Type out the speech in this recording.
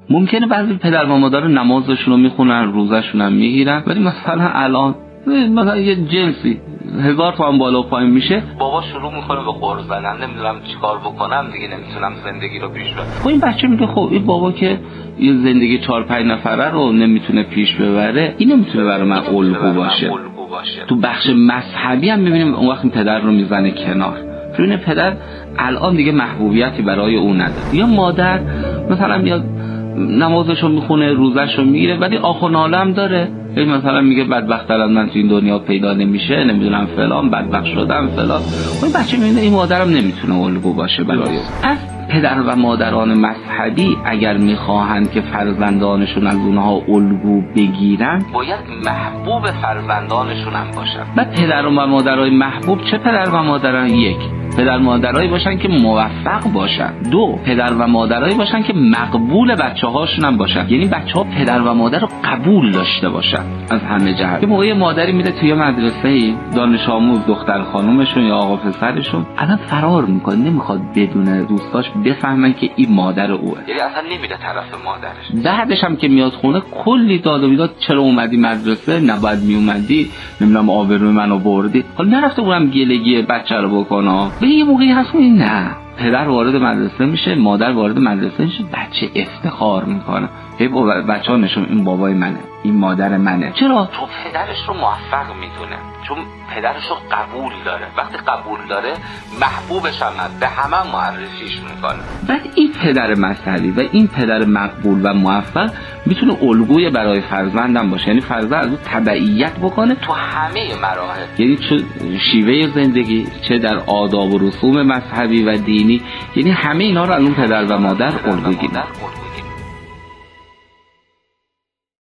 ممکنه بعضی پدر و مادر نمازشون رو میخونن، روزشون هم میگیرن، ولی مثلا الان مثلا یه جنسی 1000 تومان بالا و پایین میشه، بابا شروع میکنه به قرض زدن، نمیدونم چیکار بکنم دیگه، نمیتونم زندگی رو پیش ببرم. خب این بچه میگه خب این بابا که یه زندگی 4-5 نفره رو نمیتونه پیش ببره، این نمیتونه برای من الگو باشه. تو بخش مذهبی هم میبینیم اون وقت پدر رو میزنه کنار، چون پدر الان دیگه محبوبیتی برای اون نداره. یا مادر مثلا میاد نمازشو میخونه، روزشو میگیره، ولی آخ و ناله هم داره، مثلا میگه بدبخت‌تر از من تو این دنیا پیدا نمیشه، نمیدونم فلان، بدبخت شدم فلان. اون بچه میبینه این مادرم نمیتونه الگو باشه برای از پدر و مادران مذهبی اگر میخواهند که فرزندانشون از اونها الگو بگیرن، باید محبوب فرزندانشون هم باشن. بعد پدر و مادرای محبوب چه پدر و مادران؟ یک، پدر مادرایی باشن که موفق باشن. دو، پدر و مادرایی باشن که مقبول بچه‌هاشون هم باشن، یعنی بچه‌ها پدر و مادر رو قبول داشته باشن از همه جهت. یه موقعی مادری میره توی مدرسه‌ای، دانش آموز دختر خانومشون یا آقا پسرشون الان فرار میکنه، نمیخواد بدون دوستاش بفهمن که این مادر اوه، یعنی اصلا نمیره طرف مادرش. بعدش هم که میاد خونه کلی داد و بیداد، چرا اومدی مدرسه، نباید میومدی، نمیدونم آبروی منو بردی. حالا نرفته بودم گلگی بچه رو بکنه. یه موقعی هست نه، پدر وارد مدرسه میشه، مادر وارد مدرسه میشه، بچه افتخار میکنه، بچه‌ها نشون این بابای منه، این مادر منه. چرا؟ چون پدرش رو موفق میدونه، چون پدرش رو قبول داره. وقتی قبول داره محبوبش هم هست، به همه معرفیش میکنه. بعد این پدر مثلی و این پدر مقبول و موفق میتونه الگوی برای فرزندم باشه، یعنی فرزند از اون تبعیت بکنه تو همه مراحل، یعنی چه شیوه زندگی، چه در آداب و رسوم مذهبی و دینی، یعنی همه اینا رو از اون پدر و مادر الگو گیرن.